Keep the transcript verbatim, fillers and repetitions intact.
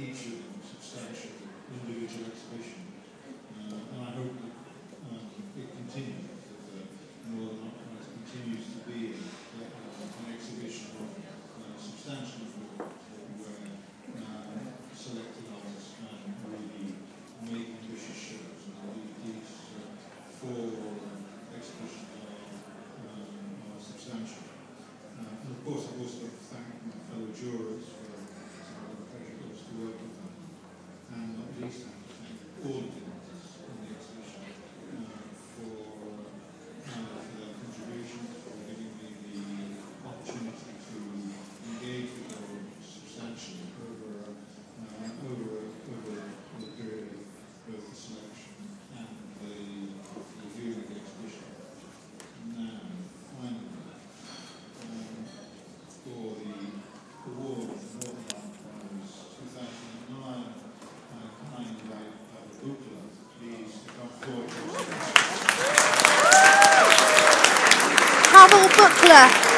each of them substantial individual exhibition. Uh, and I hope that um, it continues, that the Northern Art Prize continues to be a, uh, an exhibition of uh, substantial importance, where uh, selected artists can really make ambitious shows. And these uh, four exhibitions are, um, are substantial. Uh, and of course, I've also got to thank my fellow jurors for some of the pleasure it was to work with them. And not least, I have to thank all of the artists in the exhibition uh, for, uh, for their contributions, for giving me the opportunity to engage with them substantially over, uh, over, over the period of both the selection and the review of the exhibition. Now, finally, um, for the award of the Northern Art Prize two thousand nine, I kindly invite the book club, please, to come forward. Havel Book Club.